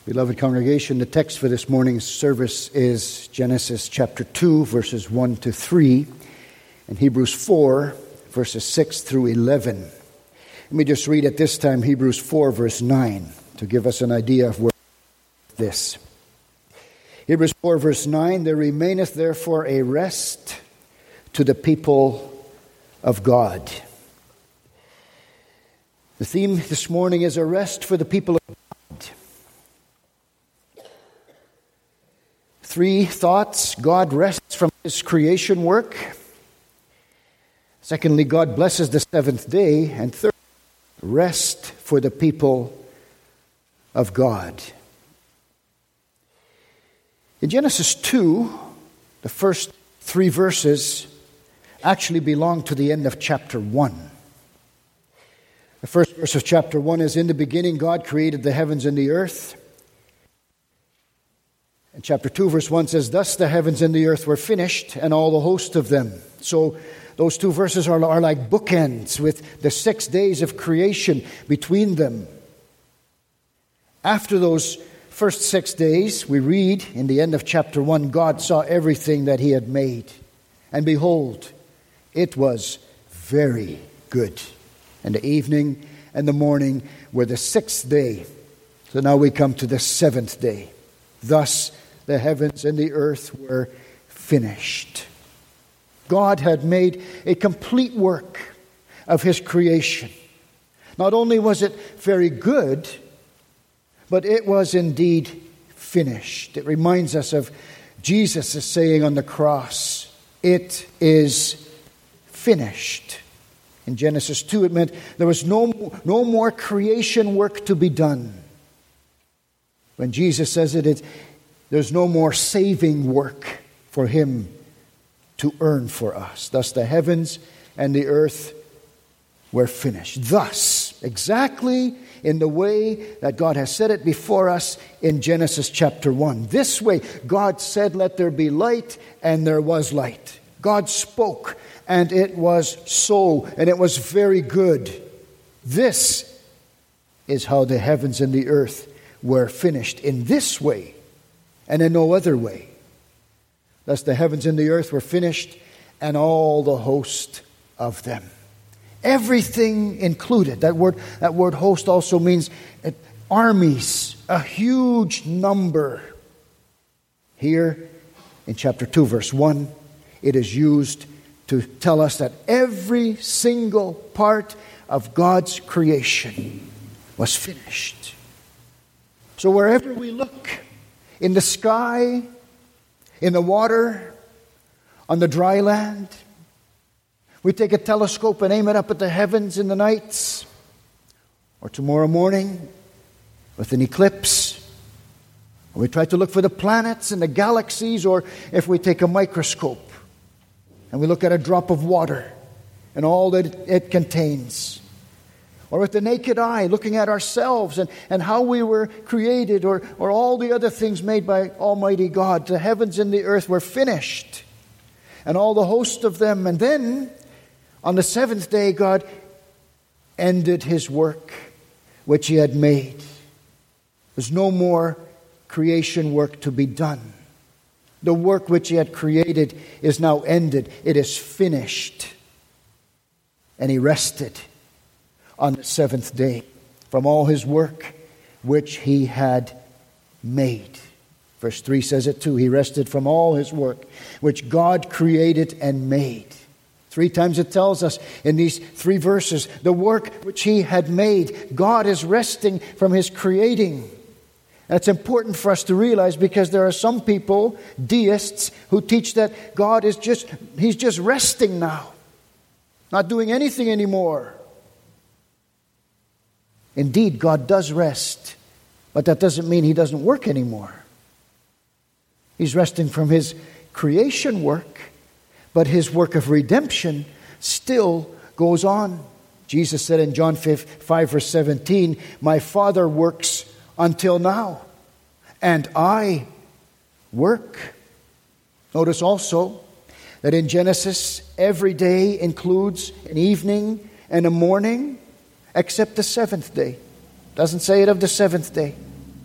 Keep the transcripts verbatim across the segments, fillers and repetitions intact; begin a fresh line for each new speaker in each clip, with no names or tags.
Beloved congregation, the text for this morning's service is Genesis chapter two, verses one to three, and Hebrews four, verses six through eleven. Let me just read at this time Hebrews four, verse nine, to give us an idea of where this. Hebrews four, verse nine, there remaineth therefore a rest to the people of God. The theme this morning is a rest for the people of God. Three thoughts. God rests from His creation work. Secondly, God blesses the seventh day. And third, rest for the people of God. In Genesis two, the first three verses actually belong to the end of chapter one. The first verse of chapter one is, in the beginning God created the heavens and the earth. And chapter two, verse one says, thus the heavens and the earth were finished, and all the host of them. So those two verses are, are like bookends with the six days of creation between them. After those first six days, we read in the end of chapter one, God saw everything that He had made. And behold, it was very good. And the evening and the morning were the sixth day. So now we come to the seventh day. Thus the heavens and the earth were finished. God had made a complete work of His creation. Not only was it very good, but it was indeed finished. It reminds us of Jesus' saying on the cross, it is finished. In Genesis two, it meant there was no, no more creation work to be done. When Jesus says it, it there's no more saving work for Him to earn for us. Thus the heavens and the earth were finished. Thus, exactly in the way that God has said it before us in Genesis chapter one. This way, God said, let there be light, and there was light. God spoke, and it was so, and it was very good. This is how the heavens and the earth were finished, in this way, and in no other way. Thus the heavens and the earth were finished, and all the host of them. Everything included. That word, that word host also means armies, a huge number. Here in chapter two, verse one, it is used to tell us that every single part of God's creation was finished. So wherever we look, in the sky, in the water, on the dry land, we take a telescope and aim it up at the heavens in the nights, or tomorrow morning with an eclipse, or we try to look for the planets and the galaxies, or if we take a microscope and we look at a drop of water and all that it contains. Or with the naked eye, looking at ourselves and, and how we were created, or, or all the other things made by Almighty God. The heavens and the earth were finished, and all the host of them. And then, on the seventh day, God ended His work which He had made. There's no more creation work to be done. The work which He had created is now ended. It is finished. And He rested on the seventh day from all His work which He had made. Verse three says it too. He rested from all His work which God created and made. Three times it tells us in these three verses, the work which He had made. God is resting from His creating. That's important for us to realize, because there are some people, deists, who teach that God is just, He's just resting now, not doing anything anymore. Indeed, God does rest, but that doesn't mean He doesn't work anymore. He's resting from His creation work, but His work of redemption still goes on. Jesus said in John five, verse seventeen, my Father works until now, and I work. Notice also that in Genesis, every day includes an evening and a morning, except the seventh day. Doesn't say it of the seventh day.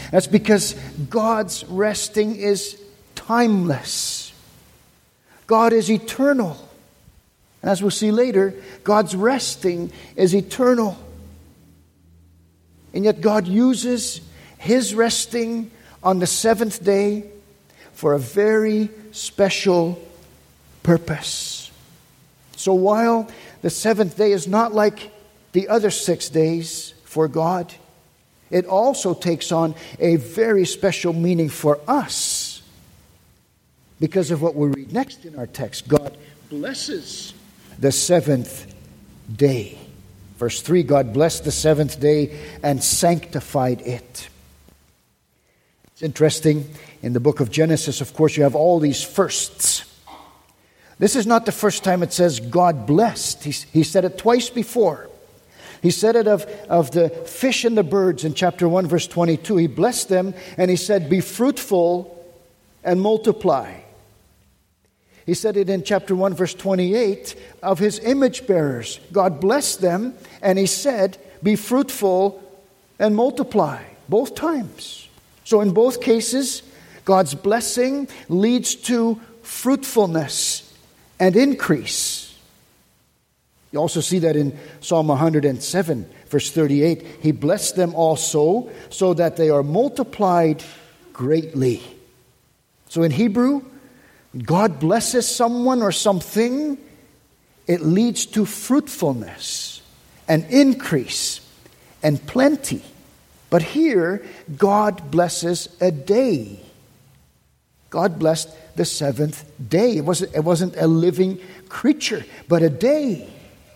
That's because God's resting is timeless. God is eternal. And as we'll see later, God's resting is eternal. And yet God uses His resting on the seventh day for a very special purpose. So while the seventh day is not like the other six days for God, it also takes on a very special meaning for us because of what we read next in our text. God blesses the seventh day. Verse three, God blessed the seventh day and sanctified it. It's interesting, in the book of Genesis, of course, you have all these firsts. This is not the first time it says God blessed. He, he said it twice before. He said it of, of the fish and the birds in chapter one, verse twenty-two. He blessed them and he said, be fruitful and multiply. He said it in chapter one, verse twenty-eight, of His image bearers. God blessed them and He said, be fruitful and multiply. Both times. So in both cases, God's blessing leads to fruitfulness and increase. You also see that in Psalm one hundred seven, verse thirty-eight. He blessed them also so that they are multiplied greatly. So in Hebrew, God blesses someone or something, it leads to fruitfulness and increase and plenty. But here, God blesses a day. God blessed the seventh day. It wasn't, it wasn't a living creature, but a day.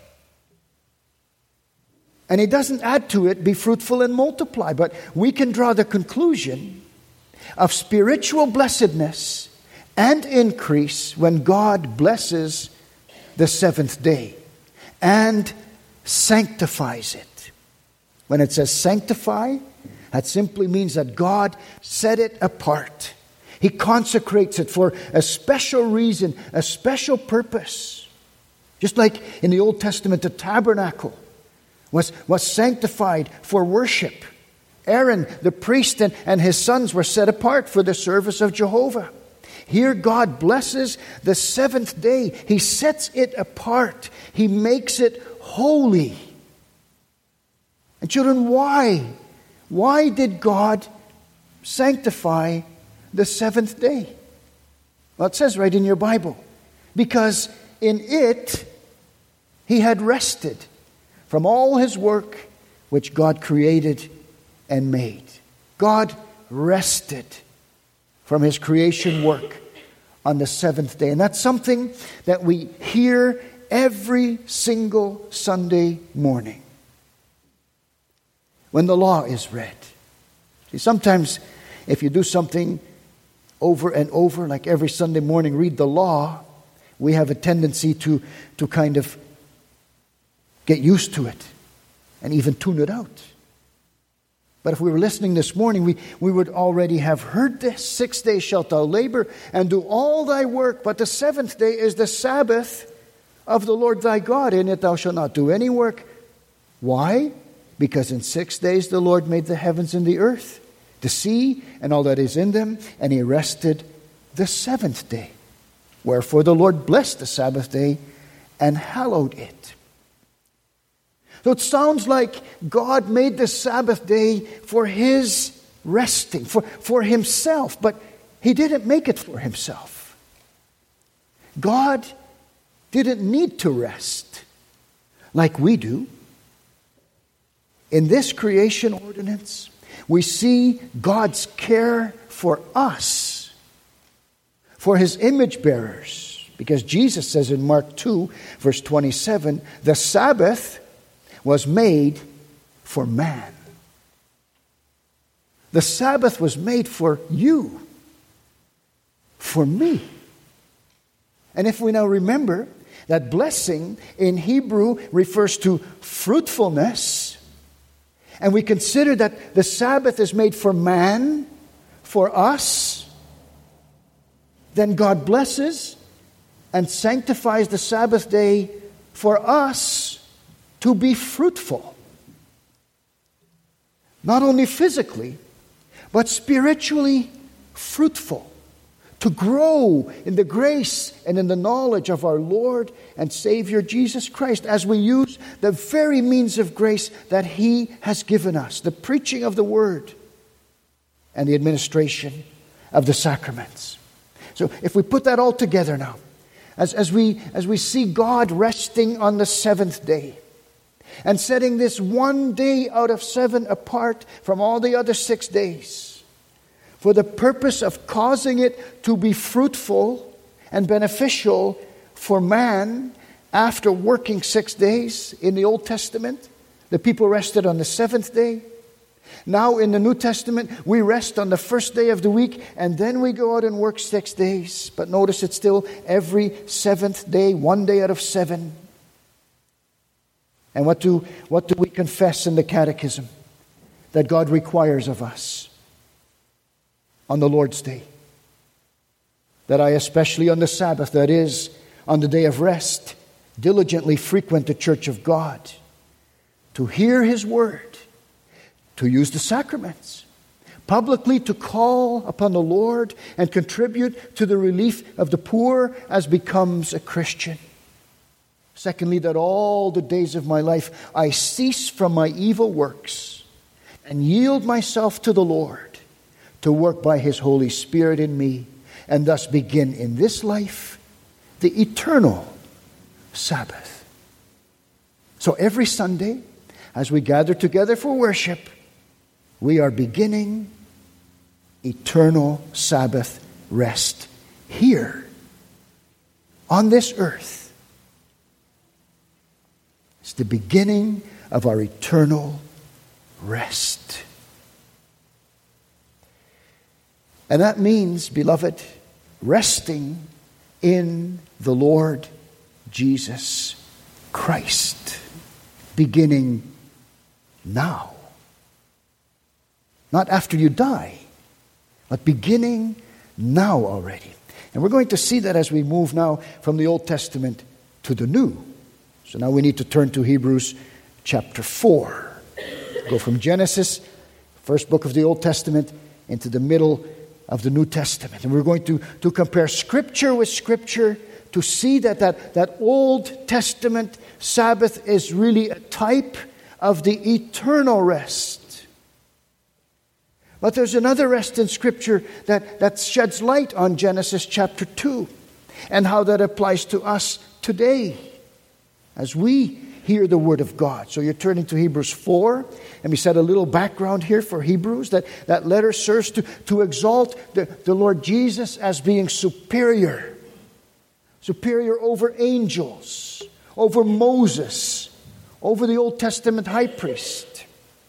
And He doesn't add to it, be fruitful and multiply. But we can draw the conclusion of spiritual blessedness and increase when God blesses the seventh day and sanctifies it. When it says sanctify, that simply means that God set it apart. He consecrates it for a special reason, a special purpose. Just like in the Old Testament, the tabernacle was, was sanctified for worship. Aaron, the priest, and, and his sons were set apart for the service of Jehovah. Here God blesses the seventh day. He sets it apart. He makes it holy. And children, why? Why did God sanctify the seventh day? Well, it says right in your Bible. Because in it, He had rested from all His work which God created and made. God rested from His creation work on the seventh day. And that's something that we hear every single Sunday morning when the law is read. See, sometimes if you do something over and over, like every Sunday morning, read the law, we have a tendency to, to kind of get used to it and even tune it out. But if we were listening this morning, we, we would already have heard this. Six days shalt thou labor and do all thy work, but the seventh day is the Sabbath of the Lord thy God. In it thou shalt not do any work. Why? Because in six days the Lord made the heavens and the earth, the sea and all that is in them, and He rested the seventh day. Wherefore the Lord blessed the Sabbath day and hallowed it. So it sounds like God made the Sabbath day for His resting, for, for Himself, but He didn't make it for Himself. God didn't need to rest like we do. In this creation ordinance, we see God's care for us, for His image bearers. Because Jesus says in Mark two, verse twenty-seven, the Sabbath was made for man. The Sabbath was made for you, for me. And if we now remember that blessing in Hebrew refers to fruitfulness, and we consider that the Sabbath is made for man, for us, then God blesses and sanctifies the Sabbath day for us to be fruitful. Not only physically, but spiritually fruitful, to grow in the grace and in the knowledge of our Lord and Savior Jesus Christ as we use the very means of grace that He has given us, the preaching of the Word and the administration of the sacraments. So if we put that all together now, as, as, we, as we see God resting on the seventh day and setting this one day out of seven apart from all the other six days, for the purpose of causing it to be fruitful and beneficial for man after working six days. In the Old Testament, the people rested on the seventh day. Now in the New Testament, we rest on the first day of the week, and then we go out and work six days. But notice it's still every seventh day, one day out of seven. And what do, what do we confess in the Catechism that God requires of us on the Lord's Day? That I, especially on the Sabbath, that is, on the day of rest, diligently frequent the church of God, to hear His word, to use the sacraments, publicly to call upon the Lord and contribute to the relief of the poor as becomes a Christian. Secondly, that all the days of my life I cease from my evil works and yield myself to the Lord, to work by His Holy Spirit in me, and thus begin in this life the eternal Sabbath. So every Sunday, as we gather together for worship, we are beginning eternal Sabbath rest here on this earth. It's the beginning of our eternal rest. And that means, beloved, resting in the Lord Jesus Christ, beginning now. Not after you die, but beginning now already. And we're going to see that as we move now from the Old Testament to the New. So now we need to turn to Hebrews chapter four. Go from Genesis, first book of the Old Testament, into the middle of the New Testament. And we're going to, to compare Scripture with Scripture to see that, that that Old Testament Sabbath is really a type of the eternal rest. But there's another rest in Scripture that, that sheds light on Genesis chapter two and how that applies to us today as we hear the Word of God. So you're turning to Hebrews four. And we set a little background here for Hebrews. That, that letter serves to, to exalt the, the Lord Jesus as being superior. Superior over angels, over Moses, over the Old Testament high priest.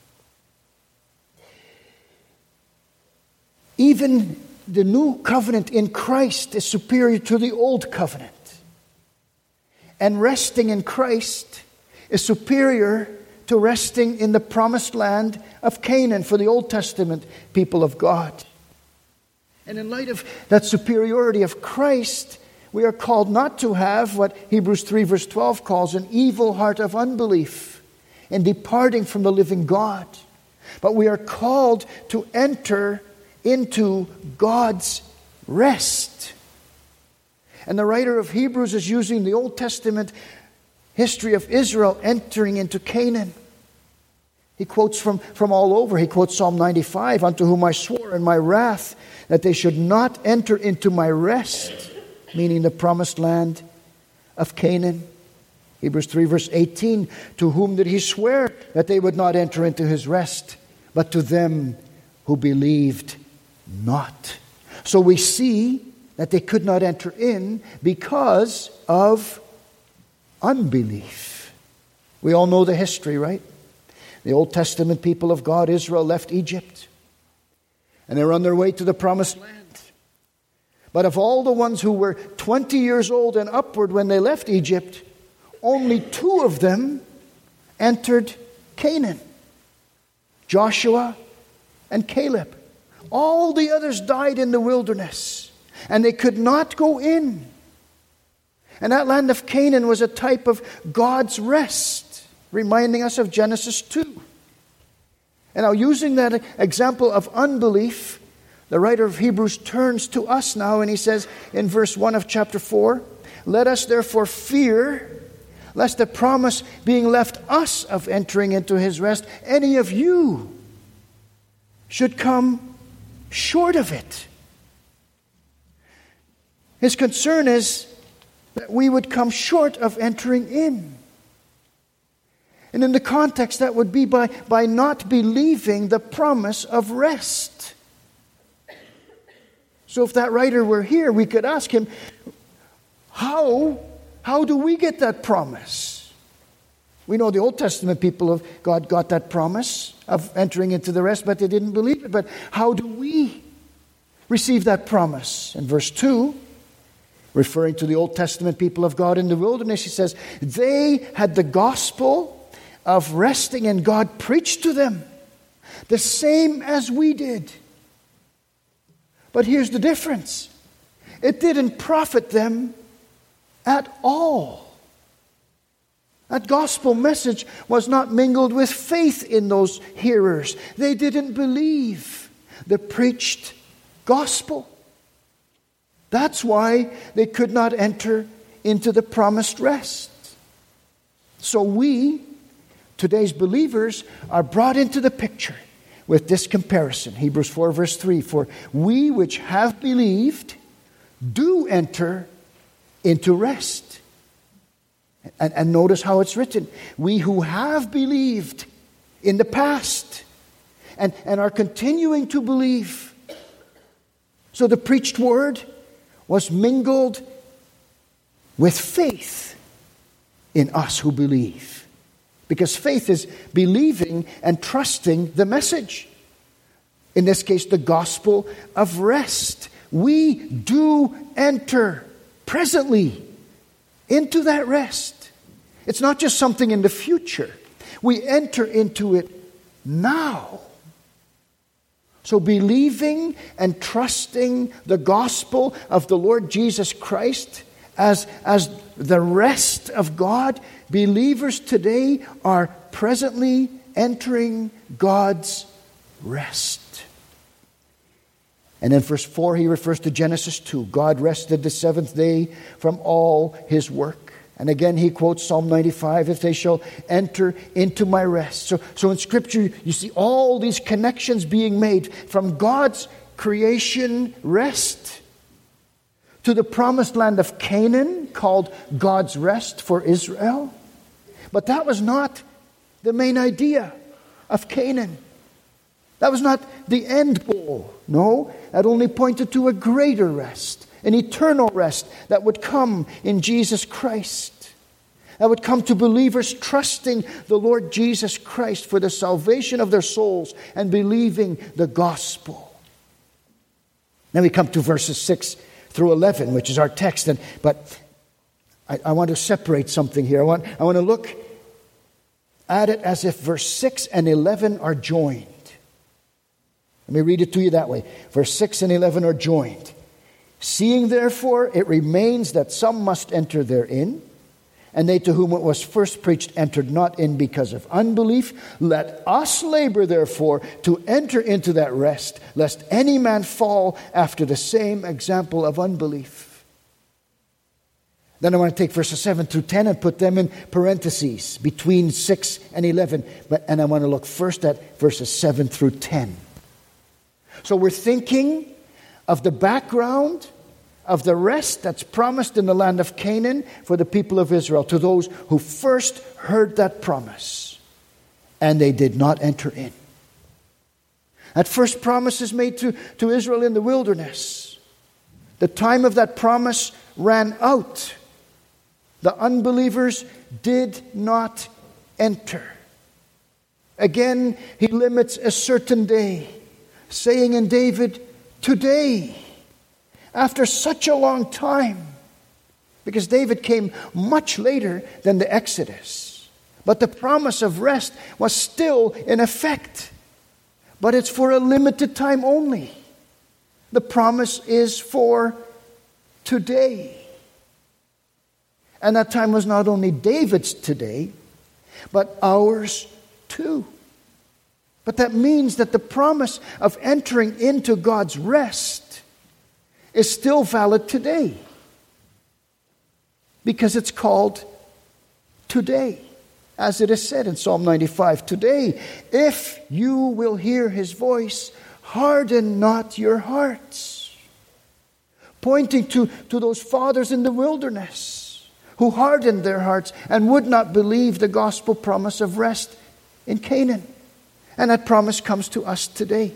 Even the new covenant in Christ is superior to the old covenant. And resting in Christ is superior to resting in the promised land of Canaan for the Old Testament people of God. And in light of that superiority of Christ, we are called not to have what Hebrews three verse twelve calls an evil heart of unbelief in departing from the living God. But we are called to enter into God's rest. And the writer of Hebrews is using the Old Testament history of Israel entering into Canaan. He quotes from, from all over. He quotes Psalm ninety-five, unto whom I swore in my wrath that they should not enter into my rest, meaning the promised land of Canaan. Hebrews three verse eighteen, to whom did he swear that they would not enter into his rest, but to them who believed not. So we see that they could not enter in because of unbelief. We all know the history, right? The Old Testament people of God, Israel, left Egypt. And they were on their way to the promised land. But of all the ones who were twenty years old and upward when they left Egypt, only two of them entered Canaan. Joshua and Caleb. All the others died in the wilderness, and they could not go in. And that land of Canaan was a type of God's rest, reminding us of Genesis two. And now, using that example of unbelief, the writer of Hebrews turns to us now, and he says in verse one of chapter four, "Let us therefore fear, lest the promise being left us of entering into his rest, any of you should come short of it." His concern is that we would come short of entering in. And in the context, that would be by, by not believing the promise of rest. So if that writer were here, we could ask him, how, how do we get that promise? We know the Old Testament people of God got that promise of entering into the rest, but they didn't believe it. But how do we receive that promise? In verse two, referring to the Old Testament people of God in the wilderness, he says, they had the gospel of resting in God preached to them, the same as we did. But here's the difference. It didn't profit them at all. That gospel message was not mingled with faith in those hearers. They didn't believe the preached gospel. That's why they could not enter into the promised rest. So we, today's believers, are brought into the picture with this comparison. Hebrews four verse three, "For we which have believed do enter into rest." And, and notice how it's written. We who have believed in the past and, and are continuing to believe. So the preached word was mingled with faith in us who believe. Because faith is believing and trusting the message. In this case, the gospel of rest. We do enter presently into that rest. It's not just something in the future. We enter into it now. So believing and trusting the gospel of the Lord Jesus Christ as, as the rest of God, believers today are presently entering God's rest. And in verse four, he refers to Genesis two. God rested the seventh day from all his work. And again, he quotes Psalm ninety-five, "If they shall enter into my rest." So, so in Scripture, you see all these connections being made from God's creation rest to the promised land of Canaan, called God's rest for Israel. But that was not the main idea of Canaan. That was not the end goal. No, that only pointed to a greater rest, an eternal rest that would come in Jesus Christ. That would come to believers trusting the Lord Jesus Christ for the salvation of their souls and believing the gospel. Then we come to verses six through eleven, which is our text. And but I, I want to separate something here. I want, I want to look at it as if verse six and eleven are joined. Let me read it to you that way. Verse six and eleven are joined. "Seeing therefore it remains that some must enter therein, and they to whom it was first preached entered not in because of unbelief. Let us labor therefore to enter into that rest, lest any man fall after the same example of unbelief." Then I want to take verses seven through ten and put them in parentheses between six and eleven. But and I want to look first at verses seven through ten. So we're thinking of the background of the rest that's promised in the land of Canaan for the people of Israel, to those who first heard that promise and they did not enter in. That first promise is made to, to Israel in the wilderness. The time of that promise ran out. The unbelievers did not enter. Again, he limits a certain day, saying in David, "Today," after such a long time, because David came much later than the Exodus. But the promise of rest was still in effect. But it's for a limited time only. The promise is for today. And that time was not only David's today, but ours too. But that means that the promise of entering into God's rest is still valid today. Because it's called today. As it is said in Psalm ninety-five, today, if you will hear His voice, harden not your hearts. Pointing to, to those fathers in the wilderness who hardened their hearts and would not believe the gospel promise of rest in Canaan. And that promise comes to us today.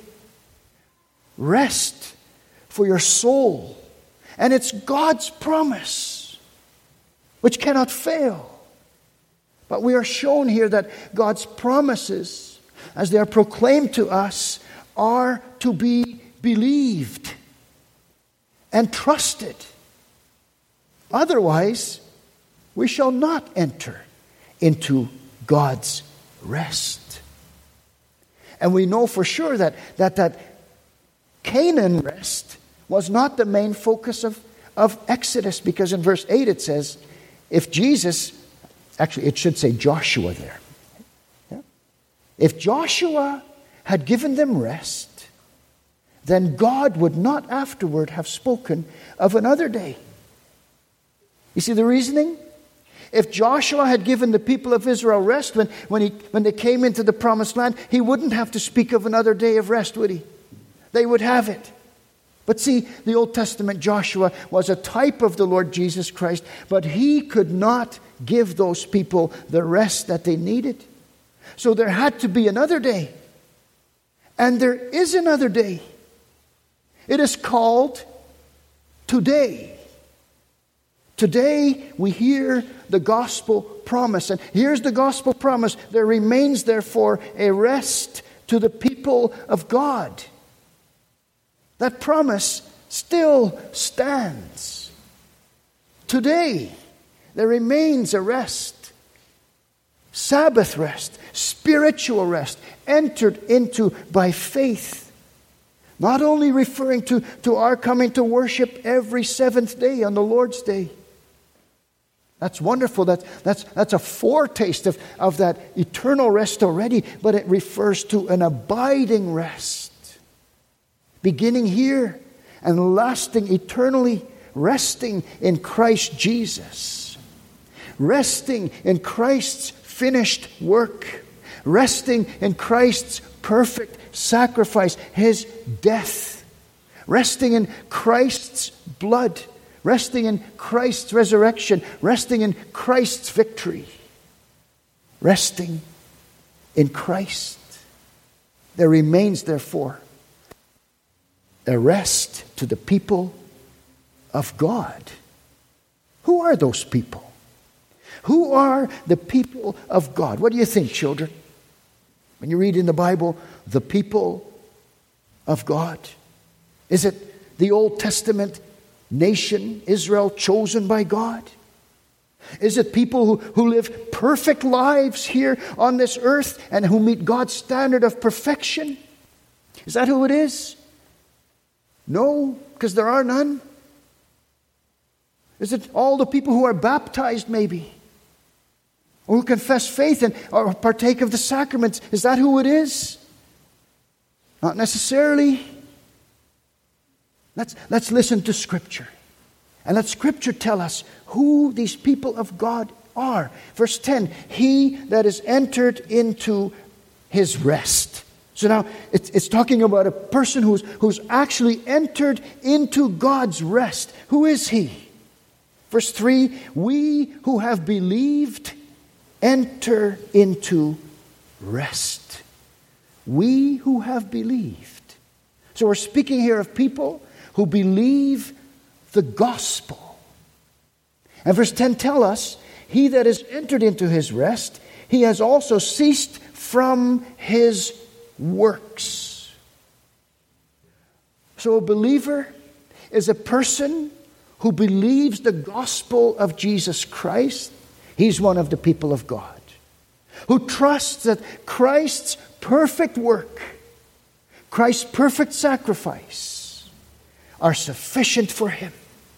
Rest for your soul. And it's God's promise, which cannot fail. But we are shown here that God's promises, as they are proclaimed to us, are to be believed and trusted. Otherwise, we shall not enter into God's rest. And we know for sure that that, that Canaan rest was not the main focus of, of Exodus, because in verse eight it says, if Jesus, actually it should say Joshua there. Yeah? If Joshua had given them rest, then God would not afterward have spoken of another day. You see the reasoning? If Joshua had given the people of Israel rest when, when, he, when they came into the promised land, he wouldn't have to speak of another day of rest, would he? They would have it. But see, the Old Testament Joshua was a type of the Lord Jesus Christ, but he could not give those people the rest that they needed. So there had to be another day. And there is another day. It is called today. Today we hear the gospel promise. And here's the gospel promise. There remains therefore a rest to the people of God. That promise still stands. Today there remains a rest. Sabbath rest, spiritual rest, entered into by faith. Not only referring to, to our coming to worship every seventh day on the Lord's Day. That's wonderful. That, that's, that's a foretaste of, of that eternal rest already. But it refers to an abiding rest. Beginning here and lasting eternally. Resting in Christ Jesus. Resting in Christ's finished work. Resting in Christ's perfect sacrifice. His death. Resting in Christ's blood. Resting in Christ's resurrection. Resting in Christ's victory. Resting in Christ. There remains, therefore, a rest to the people of God. Who are those people? Who are the people of God? What do you think, children? When you read in the Bible, the people of God. Is it the Old Testament nation, Israel, chosen by God? Is it people who, who live perfect lives here on this earth and who meet God's standard of perfection? Is that who it is? No, because there are none. Is it all the people who are baptized maybe? Or who confess faith and or partake of the sacraments? Is that who it is? Not necessarily. Let's, let's listen to Scripture. And let Scripture tell us who these people of God are. Verse ten, he that is entered into his rest. So now it's, it's talking about a person who's, who's actually entered into God's rest. Who is he? Verse three, we who have believed enter into rest. We who have believed. So we're speaking here of people who believe the gospel. And verse ten tells us, he that is entered into his rest, he has also ceased from his works. So a believer is a person who believes the gospel of Jesus Christ. He's one of the people of God. Who trusts that Christ's perfect work, Christ's perfect sacrifice, are sufficient for him,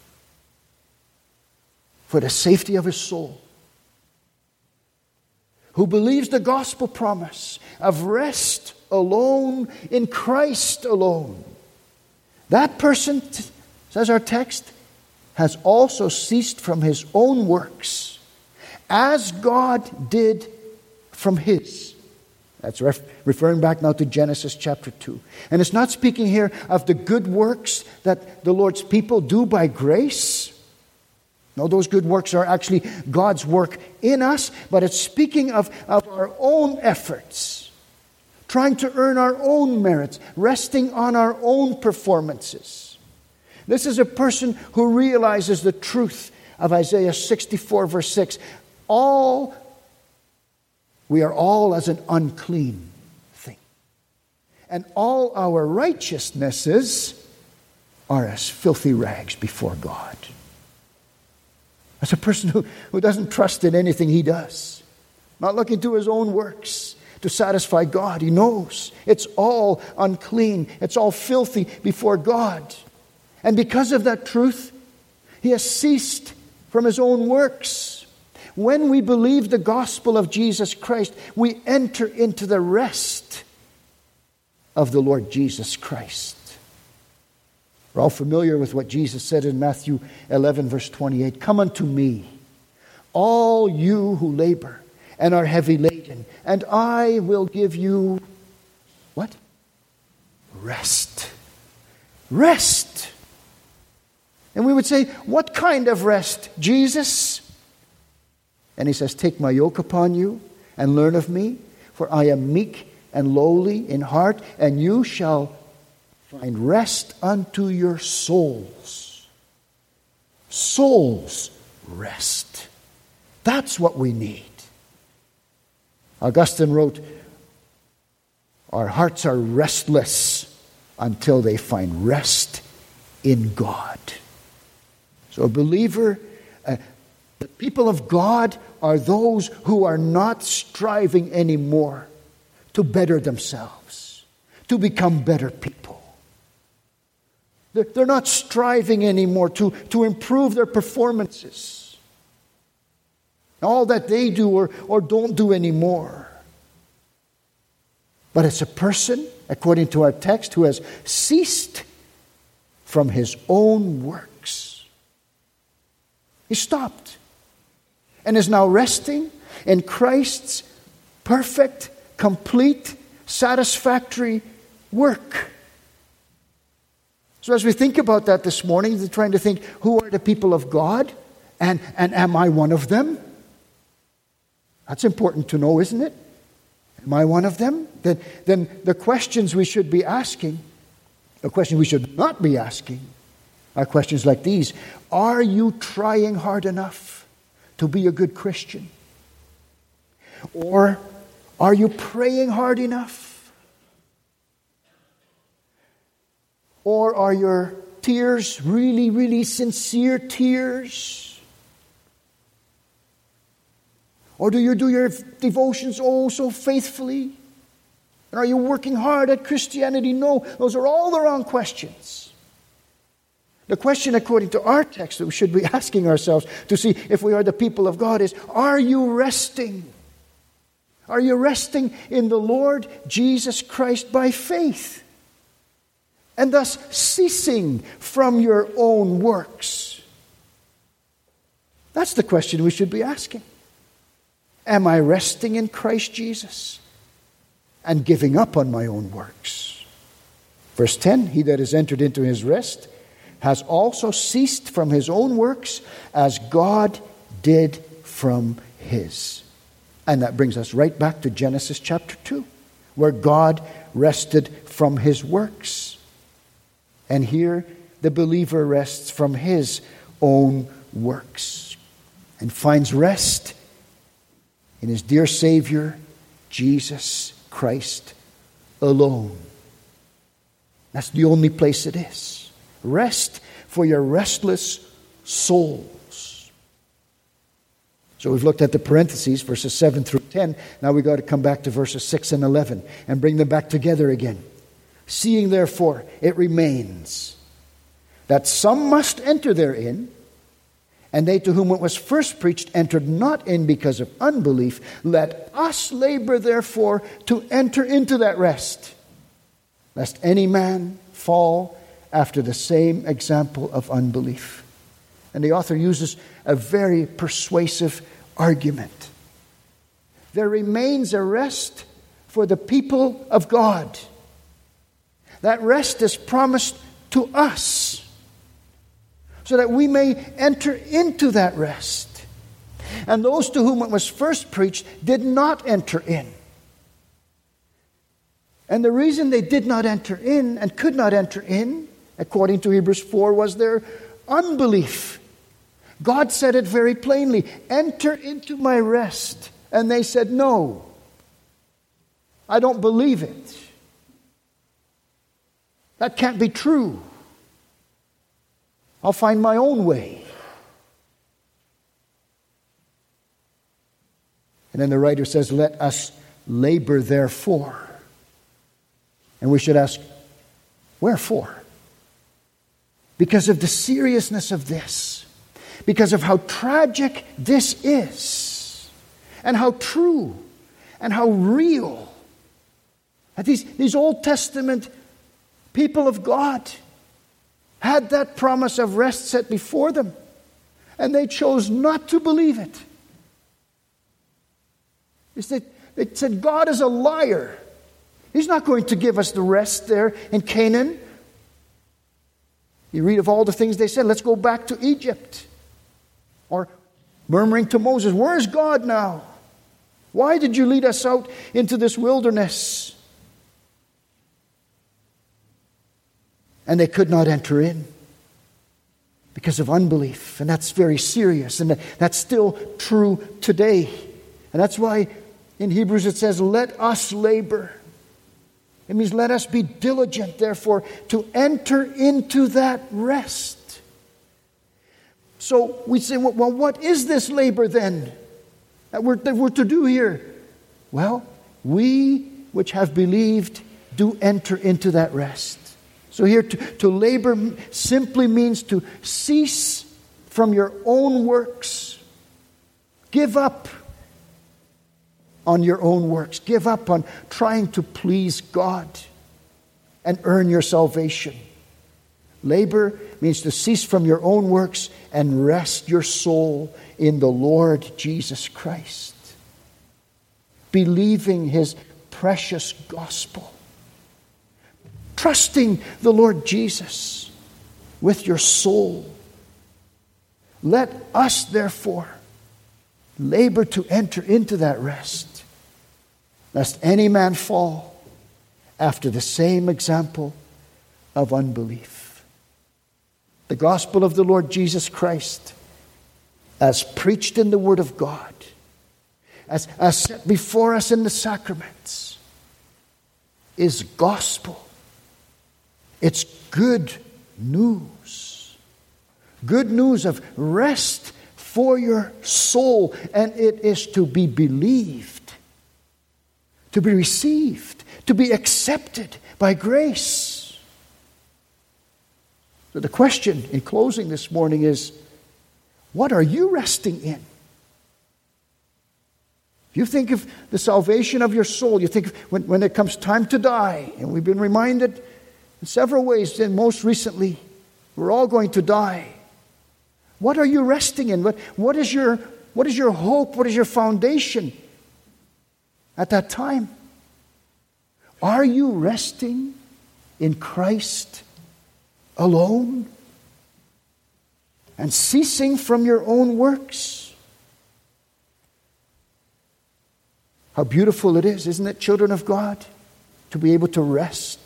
for the safety of his soul. Who believes the gospel promise of rest alone, in Christ alone. That person, says our text, has also ceased from his own works, as God did from his. That's ref- referring back now to Genesis chapter two. And it's not speaking here of the good works that the Lord's people do by grace. No, those good works are actually God's work in us, but it's speaking of, of our own efforts, trying to earn our own merits, resting on our own performances. This is a person who realizes the truth of Isaiah sixty-four, verse six. All, we are all as an unclean thing. And all our righteousnesses are as filthy rags before God. That's a person who, who doesn't trust in anything he does. Not looking to his own works to satisfy God. He knows it's all unclean. It's all filthy before God. And because of that truth, he has ceased from his own works. When we believe the gospel of Jesus Christ, we enter into the rest of the Lord Jesus Christ. We're all familiar with what Jesus said in Matthew eleven, verse twenty-eight. Come unto me, all you who labor and are heavy laden, and I will give you what? Rest. Rest. And we would say, what kind of rest, Jesus? And he says, take my yoke upon you and learn of me, for I am meek and lowly in heart, and you shall find rest unto your souls. Souls rest. That's what we need. Augustine wrote, our hearts are restless until they find rest in God. So a believer, uh, the people of God are those who are not striving anymore to better themselves, to become better people. They're not striving anymore to, to improve their performances. All that they do or, or don't do anymore. But it's a person, according to our text, who has ceased from his own works. He stopped and is now resting in Christ's perfect, complete, satisfactory work. So as we think about that this morning, we're trying to think, who are the people of God? And, and am I one of them? That's important to know, isn't it? Am I one of them? Then, then the questions we should be asking, the questions we should not be asking, are questions like these. Are you trying hard enough to be a good Christian? Or are you praying hard enough? Or are your tears really, really sincere tears? Or do you do your devotions oh so faithfully? And are you working hard at Christianity? No, those are all the wrong questions. The question, according to our text, that we should be asking ourselves to see if we are the people of God is, are you resting? Are you resting in the Lord Jesus Christ by faith? And thus ceasing from your own works? That's the question we should be asking. Am I resting in Christ Jesus and giving up on my own works? Verse ten, he that is entered into his rest has also ceased from his own works as God did from his. And that brings us right back to Genesis chapter two, where God rested from his works. And here the believer rests from his own works and finds rest in his dear Savior, Jesus Christ alone. That's the only place it is. Rest for your restless souls. So we've looked at the parentheses, verses seven through ten. Now we've got to come back to verses six and eleven and bring them back together again. Seeing therefore it remains that some must enter therein, And they to whom it was first preached entered not in because of unbelief. Let us labor, therefore, to enter into that rest, lest any man fall after the same example of unbelief. And the author uses a very persuasive argument. There remains a rest for the people of God. That rest is promised to us, so that we may enter into that rest. And those to whom it was first preached did not enter in. And the reason they did not enter in and could not enter in, according to Hebrews four, was their unbelief. God said it very plainly, enter into my rest. And they said, no, I don't believe it. That can't be true. I'll find my own way. And then the writer says, let us labor therefore. And we should ask, wherefore? Because of the seriousness of this. Because of how tragic this is. And how true. And how real. That these, these Old Testament people of God had that promise of rest set before them, and they chose not to believe it. They said, God is a liar. He's not going to give us the rest there in Canaan. You read of all the things they said, let's go back to Egypt. Or murmuring to Moses, where is God now? Why did you lead us out into this wilderness? And they could not enter in because of unbelief. And that's very serious. And that's still true today. And that's why in Hebrews it says, let us labor. It means let us be diligent, therefore, to enter into that rest. So we say, well, what is this labor then that we're, that we're to do here? Well, we which have believed do enter into that rest. So here, to, to labor simply means to cease from your own works. Give up on your own works. Give up on trying to please God and earn your salvation. Labor means to cease from your own works and rest your soul in the Lord Jesus Christ. Believing His precious gospel. Trusting the Lord Jesus with your soul. Let us, therefore, labor to enter into that rest, lest any man fall after the same example of unbelief. The gospel of the Lord Jesus Christ, as preached in the Word of God, as, as set before us in the sacraments, is gospel. It's good news. Good news of rest for your soul. And it is to be believed, to be received, to be accepted by grace. So the question in closing this morning is, what are you resting in? You think of the salvation of your soul. You think of when, when it comes time to die. And we've been reminded in several ways, and most recently, we're all going to die. What are you resting in? What, what is your, what is your hope? What is your foundation at that time? Are you resting in Christ alone and ceasing from your own works? How beautiful it is, isn't it, children of God, to be able to rest.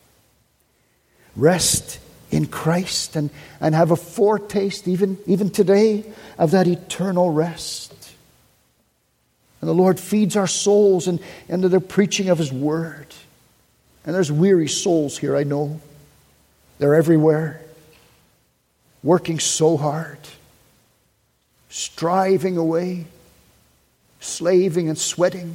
Rest in Christ and, and have a foretaste, even, even today, of that eternal rest. And the Lord feeds our souls and, and the preaching of His Word. And there's weary souls here, I know. They're everywhere, working so hard, striving away, slaving and sweating.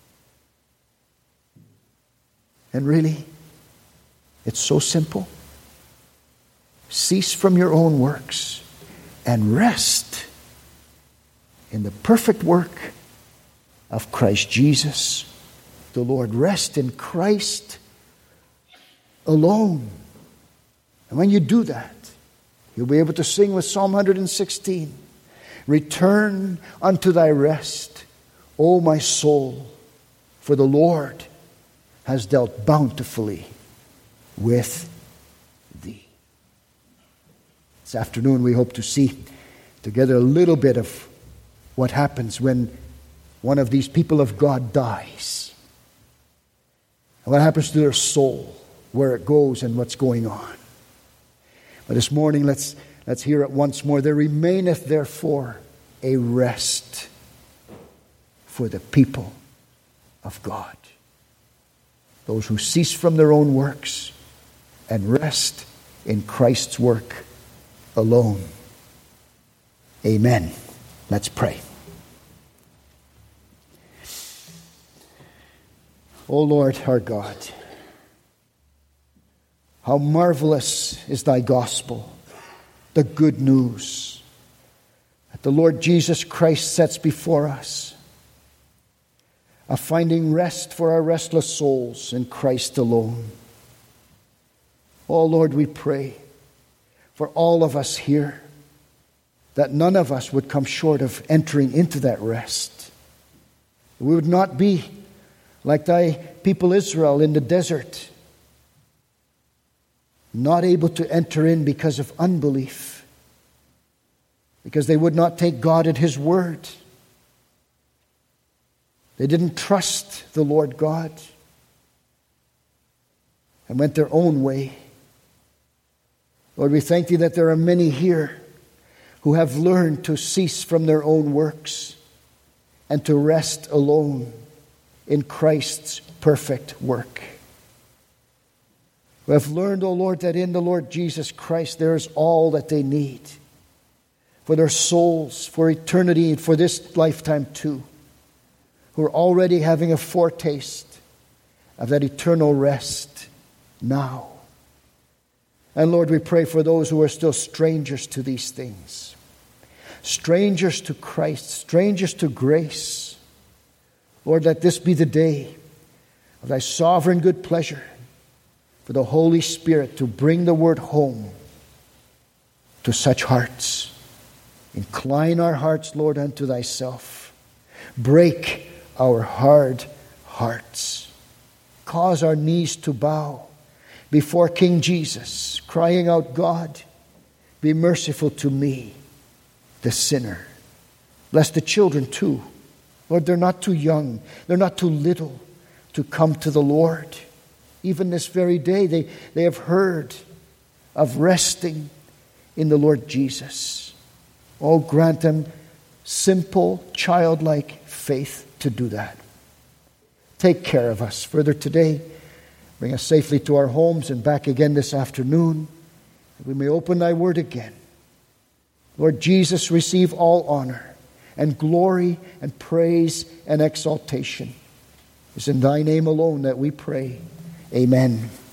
And really, it's so simple. Cease from your own works and rest in the perfect work of Christ Jesus, the Lord. Rest in Christ alone. And when you do that, you'll be able to sing with Psalm one sixteen, return unto thy rest, O my soul, for the Lord has dealt bountifully with thee. This afternoon we hope to see together a little bit of what happens when one of these people of God dies. And what happens to their soul, where it goes and what's going on. But this morning let's, let's hear it once more. There remaineth therefore a rest for the people of God. Those who cease from their own works and rest in Christ's work alone. Amen. Let's pray. O Lord our God, how marvelous is thy gospel, the good news that the Lord Jesus Christ sets before us, of finding rest for our restless souls in Christ alone. Oh Lord, we pray for all of us here that none of us would come short of entering into that rest. We would not be like thy people Israel in the desert, not able to enter in because of unbelief, because they would not take God at His word. They didn't trust the Lord God and went their own way. Lord, we thank Thee that there are many here who have learned to cease from their own works and to rest alone in Christ's perfect work. Who have learned, O Lord, that in the Lord Jesus Christ there is all that they need for their souls, for eternity, and for this lifetime too. Who are already having a foretaste of that eternal rest now. And Lord, we pray for those who are still strangers to these things, strangers to Christ, strangers to grace. Lord, let this be the day of thy sovereign good pleasure for the Holy Spirit to bring the word home to such hearts. Incline our hearts, Lord, unto thyself. Break our hard hearts. Cause our knees to bow before King Jesus, crying out, God, be merciful to me, the sinner. Bless the children too. Lord, they're not too young, they're not too little to come to the Lord. Even this very day, they, they have heard of resting in the Lord Jesus. Oh, grant them simple, childlike faith to do that. Take care of us further today. Bring us safely to our homes and back again this afternoon, that we may open thy word again. Lord Jesus, receive all honor and glory and praise and exaltation. It's in thy name alone that we pray. Amen.